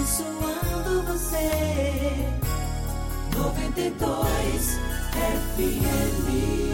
abençoando você. 92 FM.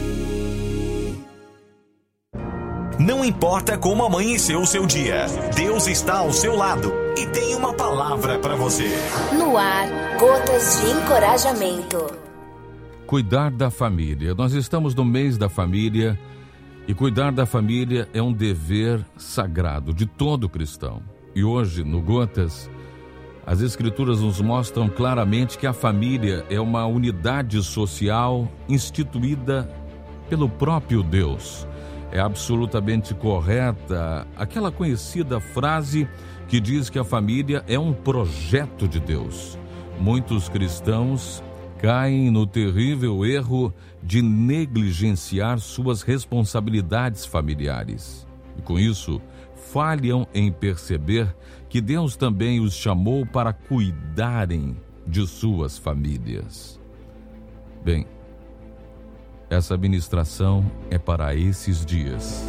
Não importa como amanheceu o seu dia, Deus está ao seu lado e tem uma palavra para você. No ar, Gotas de Encorajamento. Cuidar da família. Nós estamos no mês da família e cuidar da família é um dever sagrado de todo cristão. E hoje, no Gotas, as Escrituras nos mostram claramente que a família é uma unidade social instituída pelo próprio Deus. É absolutamente correta aquela conhecida frase que diz que a família é um projeto de Deus. Muitos cristãos caem no terrível erro de negligenciar suas responsabilidades familiares. E com isso, falham em perceber que Deus também os chamou para cuidarem de suas famílias. Bem, essa ministração é para esses dias.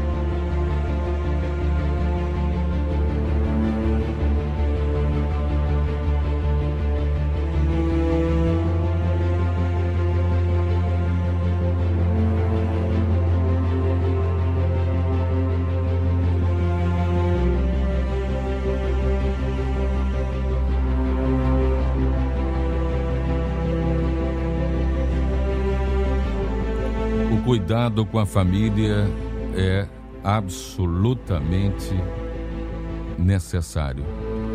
Cuidado com a família é absolutamente necessário.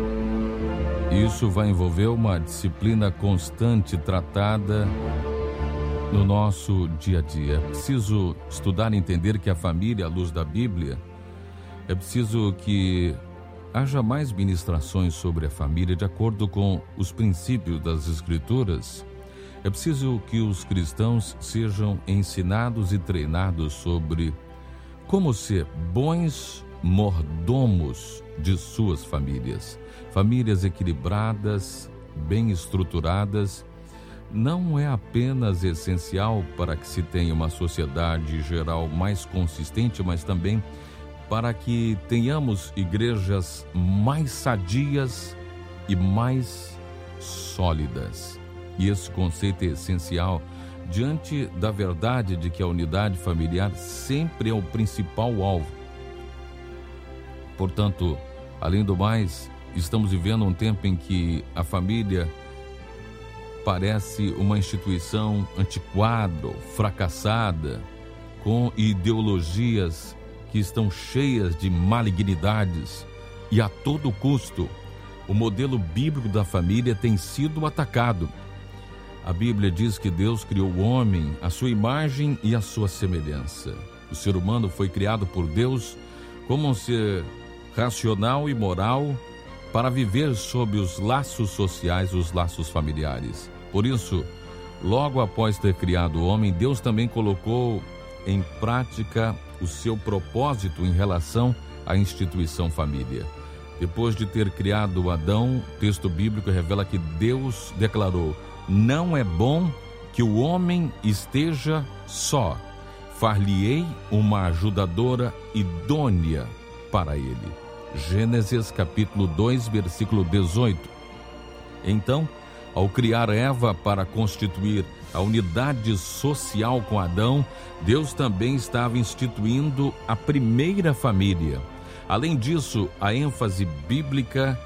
Isso vai envolver uma disciplina constante tratada no nosso dia a dia. É preciso estudar e entender que a família, à luz da Bíblia, é preciso que haja mais ministrações sobre a família de acordo com os princípios das Escrituras. É preciso que os cristãos sejam ensinados e treinados sobre como ser bons mordomos de suas famílias. Famílias equilibradas, bem estruturadas, não é apenas essencial para que se tenha uma sociedade geral mais consistente, mas também para que tenhamos igrejas mais sadias e mais sólidas. E esse conceito é essencial diante da verdade de que a unidade familiar sempre é o principal alvo. Portanto, além do mais, estamos vivendo um tempo em que a família parece uma instituição antiquada, fracassada, com ideologias que estão cheias de malignidades e a todo custo o modelo bíblico da família tem sido atacado. A Bíblia diz que Deus criou o homem à sua imagem e à sua semelhança. O ser humano foi criado por Deus como um ser racional e moral para viver sob os laços sociais, os laços familiares. Por isso, logo após ter criado o homem, Deus também colocou em prática o seu propósito em relação à instituição família. Depois de ter criado Adão, o texto bíblico revela que Deus declarou: não é bom que o homem esteja só. Far-lhe-ei uma ajudadora idônea para ele. Gênesis capítulo 2, versículo 18. Então, ao criar Eva para constituir a unidade social com Adão, Deus também estava instituindo a primeira família. Além disso, a ênfase bíblica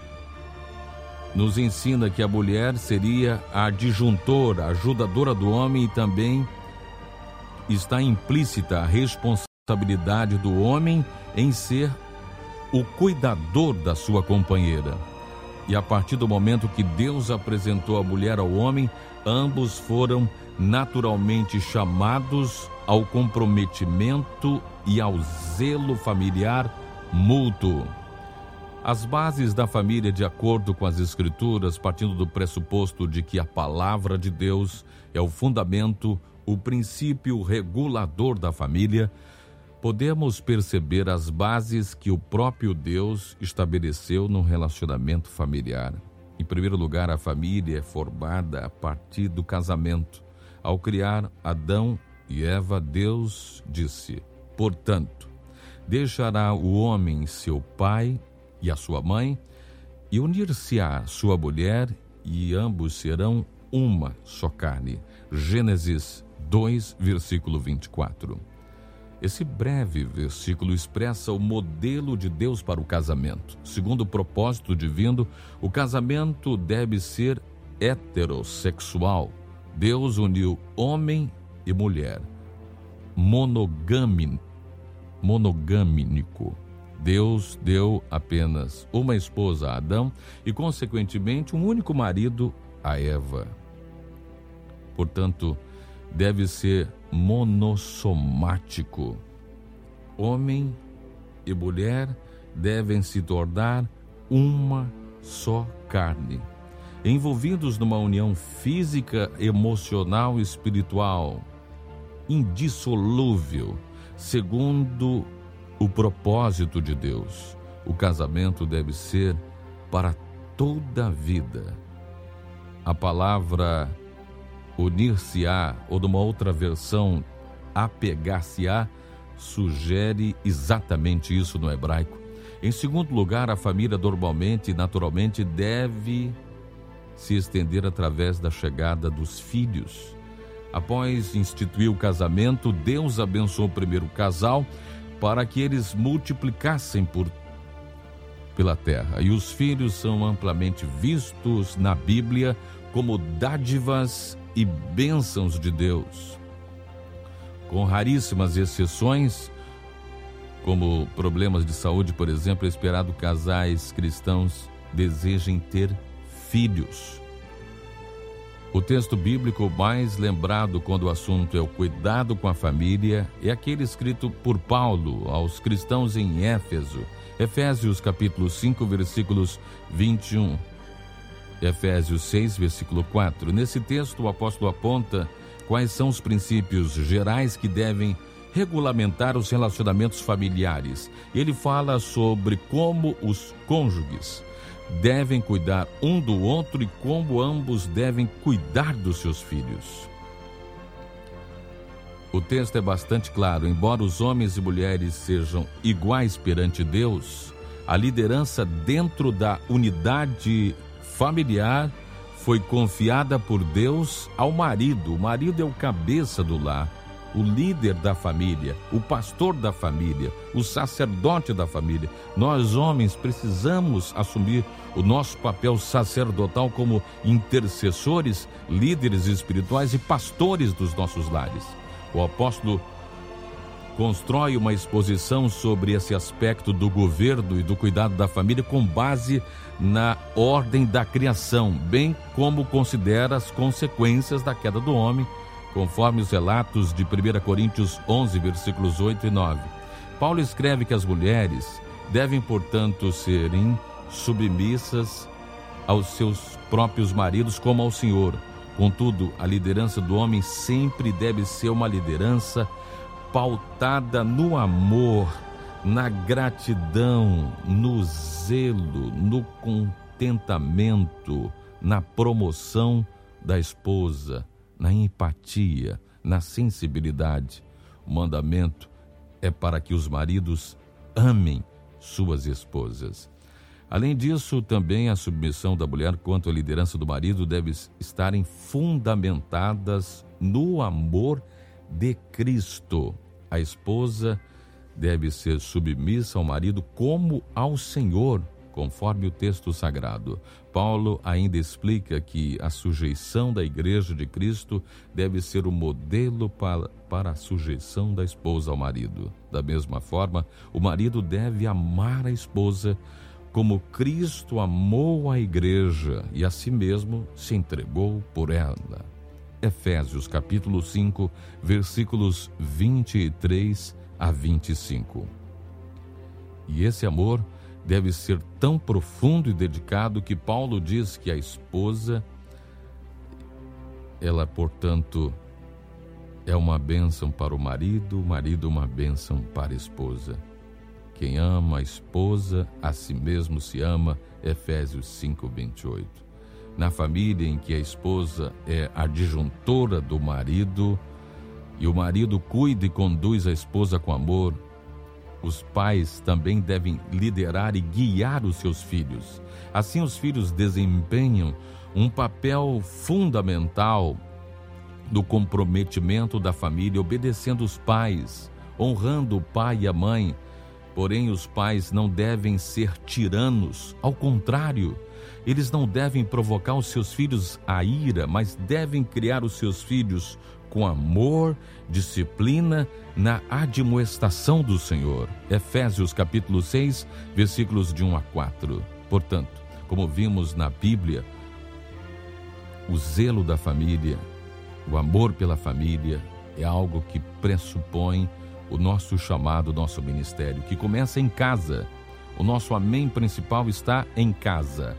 nos ensina que a mulher seria a adjuntora, a ajudadora do homem, e também está implícita a responsabilidade do homem em ser o cuidador da sua companheira. E a partir do momento que Deus apresentou a mulher ao homem, ambos foram naturalmente chamados ao comprometimento e ao zelo familiar mútuo. As bases da família, de acordo com as Escrituras, partindo do pressuposto de que a palavra de Deus é o fundamento, o princípio regulador da família, podemos perceber as bases que o próprio Deus estabeleceu no relacionamento familiar. Em primeiro lugar, a família é formada a partir do casamento. Ao criar Adão e Eva, Deus disse: portanto, deixará o homem seu pai e a sua mãe, E unir-se-á sua mulher, e ambos serão uma só carne. Gênesis 2, versículo 24. Esse breve versículo expressa o modelo de Deus para o casamento. Segundo o propósito divino, o casamento deve ser heterossexual. Deus uniu homem e mulher. Monogâmico. Deus deu apenas uma esposa a Adão e, consequentemente, um único marido a Eva. Portanto, deve ser monossomático. Homem e mulher devem se tornar uma só carne, envolvidos numa união física, emocional e espiritual, indissolúvel, segundo o propósito de Deus. O casamento deve ser para toda a vida. A palavra unir-se-á, ou numa outra versão, apegar-se-á, sugere exatamente isso no hebraico. Em segundo lugar, a família normalmente e naturalmente deve se estender através da chegada dos filhos. Após instituir o casamento, Deus abençoou o primeiro casal para que eles multiplicassem pela terra. E os filhos são amplamente vistos na Bíblia como dádivas e bênçãos de Deus. Com raríssimas exceções, como problemas de saúde, por exemplo, é esperado que casais cristãos desejem ter filhos. O texto bíblico mais lembrado quando o assunto é o cuidado com a família é aquele escrito por Paulo aos cristãos em Éfeso. Efésios capítulo 5, versículos 21. Efésios 6, versículo 4. Nesse texto, o apóstolo aponta quais são os princípios gerais que devem regulamentar os relacionamentos familiares. Ele fala sobre como os cônjuges devem cuidar um do outro e como ambos devem cuidar dos seus filhos. O texto é bastante claro. Embora os homens e mulheres sejam iguais perante Deus, a liderança dentro da unidade familiar foi confiada por Deus ao marido. O marido é o cabeça do lar, o líder da família, o pastor da família, o sacerdote da família. Nós, homens, precisamos assumir o nosso papel sacerdotal como intercessores, líderes espirituais e pastores dos nossos lares. O apóstolo constrói uma exposição sobre esse aspecto do governo e do cuidado da família com base na ordem da criação, bem como considera as consequências da queda do homem, conforme os relatos de 1 Coríntios 11, versículos 8 e 9. Paulo escreve que as mulheres devem, portanto, serem submissas aos seus próprios maridos como ao Senhor. Contudo, a liderança do homem sempre deve ser uma liderança pautada no amor, na gratidão, no zelo, no contentamento, na promoção da esposa, na empatia, na sensibilidade. O mandamento é para que os maridos amem suas esposas. Além disso, também a submissão da mulher quanto à liderança do marido deve estarem fundamentadas no amor de Cristo. A esposa deve ser submissa ao marido como ao Senhor, conforme o texto sagrado. Paulo ainda explica que a sujeição da Igreja de Cristo deve ser o modelo para a sujeição da esposa ao marido. Da mesma forma, o marido deve amar a esposa como Cristo amou a Igreja e a si mesmo se entregou por ela. Efésios capítulo 5, versículos 23 a 25. E esse amor deve ser tão profundo e dedicado que Paulo diz que a esposa, ela, portanto, é uma bênção para o marido uma bênção para a esposa. Quem ama a esposa, a si mesmo se ama, Efésios 5, 28. Na família em que a esposa é a adjuntora do marido e o marido cuida e conduz a esposa com amor, os pais também devem liderar e guiar os seus filhos. Assim, os filhos desempenham um papel fundamental no comprometimento da família, obedecendo os pais, honrando o pai e a mãe. Porém, os pais não devem ser tiranos. Ao contrário, eles não devem provocar os seus filhos à ira, mas devem criar os seus filhos com amor, disciplina, na admoestação do Senhor. Efésios capítulo 6, versículos de 1 a 4. Portanto, como vimos na Bíblia, o zelo da família, o amor pela família é algo que pressupõe o nosso chamado, o nosso ministério, que começa em casa. O nosso amém principal está em casa.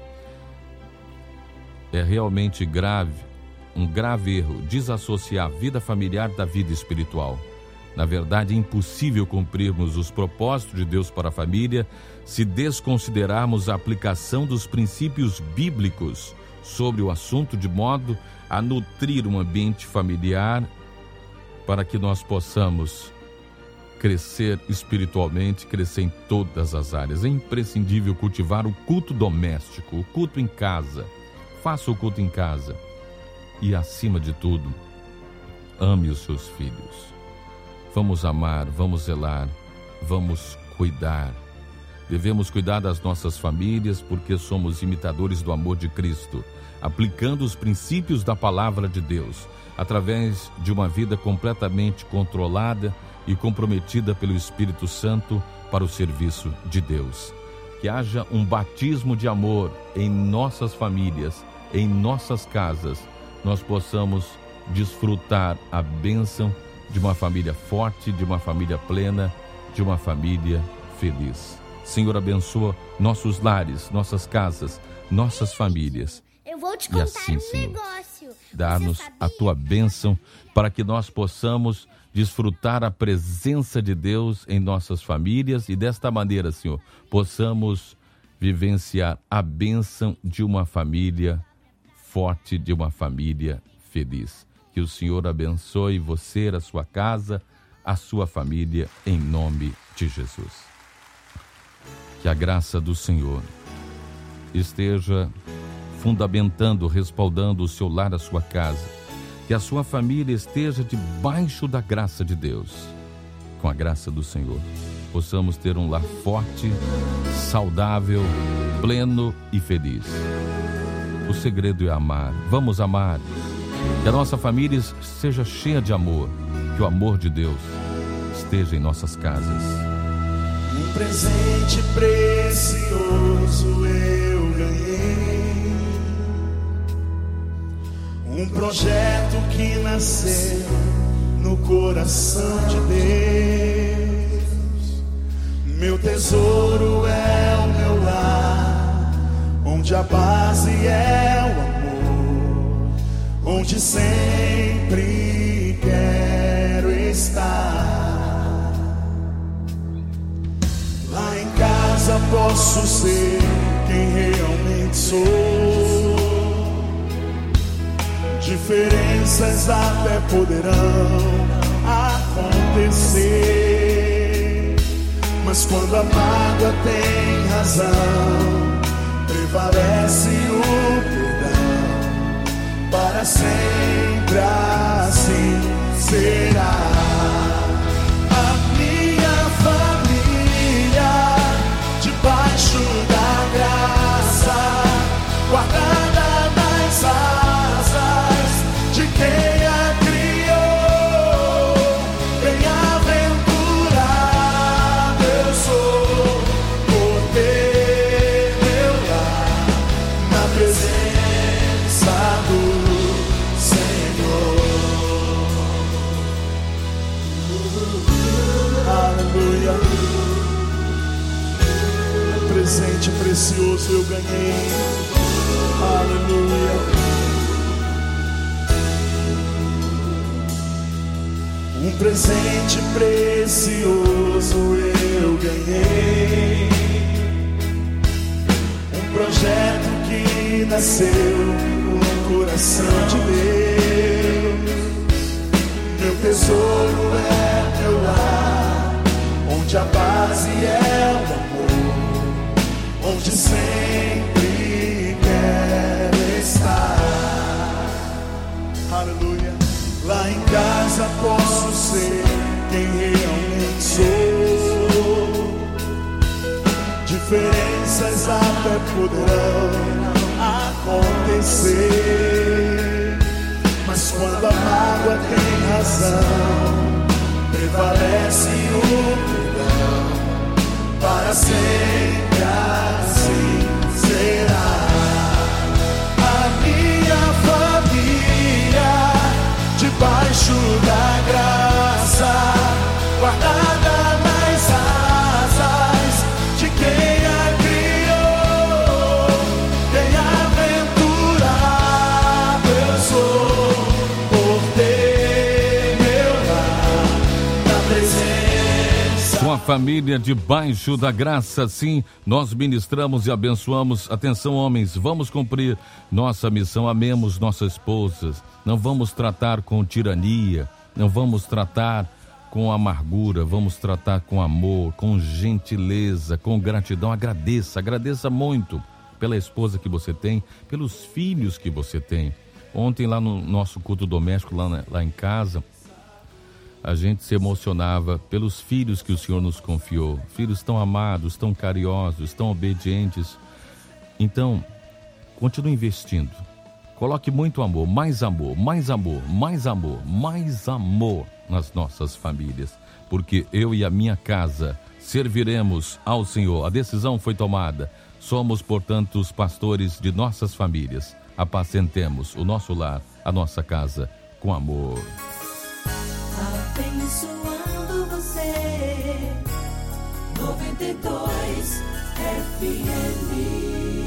É realmente grave, um grave erro, desassociar a vida familiar da vida espiritual. Na verdade, é impossível cumprirmos os propósitos de Deus para a família se desconsiderarmos a aplicação dos princípios bíblicos sobre o assunto, de modo a nutrir um ambiente familiar para que nós possamos crescer espiritualmente, crescer em todas as áreas. É imprescindível cultivar o culto doméstico, o culto em casa. Faça o culto em casa. E, acima de tudo, ame os seus filhos. Vamos amar, vamos zelar, vamos cuidar. Devemos cuidar das nossas famílias porque somos imitadores do amor de Cristo, aplicando os princípios da palavra de Deus, através de uma vida completamente controlada e comprometida pelo Espírito Santo para o serviço de Deus. Que haja um batismo de amor em nossas famílias, em nossas casas, nós possamos desfrutar a bênção de uma família forte, de uma família plena, de uma família feliz. Senhor, abençoa nossos lares, nossas casas, nossas famílias. Eu vou te E contar assim, um Senhor, negócio. dar-nos Você sabia? a tua bênção para que nós possamos desfrutar a presença de Deus em nossas famílias e desta maneira, Senhor, possamos vivenciar a bênção de uma família forte, de uma família feliz. Que o Senhor abençoe você, a sua casa, a sua família, em nome de Jesus. Que a graça do Senhor esteja fundamentando, respaldando o seu lar, a sua casa. Que a sua família esteja debaixo da graça de Deus. Com a graça do Senhor, possamos ter um lar forte, saudável, pleno e feliz. O segredo é amar. Vamos amar. Que a nossa família seja cheia de amor. Que o amor de Deus esteja em nossas casas. Um presente precioso eu ganhei, um projeto que nasceu no coração de Deus. Meu tesouro é o meu lar, onde a base é o amor, onde sempre quero estar. Lá em casa posso ser quem realmente sou. Diferenças até poderão acontecer, mas quando a mágoa tem razão, prevalece o perdão. Para sempre assim será. Debaixo da graça, guardada nas asas de quem a criou. Bem-aventurado eu sou por ter meu lar na presença do Senhor. Aleluia. Presente precioso eu ganhei, aleluia. Um presente precioso eu ganhei, um projeto que nasceu no coração de Deus. Meu tesouro é meu lar, onde a base é o amor, onde sempre quero estar. Aleluia. Lá em casa posso ser quem realmente sou. Diferenças até poderão acontecer, mas quando a mágoa tem razão, prevalece o perdão. Para sempre assim será. A minha família, debaixo da graça, guardada nas asas de quem a criou. Bem-aventurado eu sou por ter meu lar na presença. Com a família debaixo da graça, sim, nós ministramos e abençoamos. Atenção, homens, vamos cumprir nossa missão. Amemos nossas esposas. Não vamos tratar com tirania, não vamos tratar com amargura, vamos tratar com amor, com gentileza, com gratidão. Agradeça muito pela esposa que você tem, pelos filhos que você tem. Ontem lá no nosso culto doméstico, lá em casa, a gente se emocionava pelos filhos que o Senhor nos confiou. Filhos tão amados, tão carinhosos, tão obedientes. Então, continue investindo. Coloque muito amor, mais amor, mais amor, mais amor, mais amor nas nossas famílias. Porque eu e a minha casa serviremos ao Senhor. A decisão foi tomada. Somos, portanto, os pastores de nossas famílias. Apacentemos o nosso lar, a nossa casa, com amor. Abençoando você, 92 FM.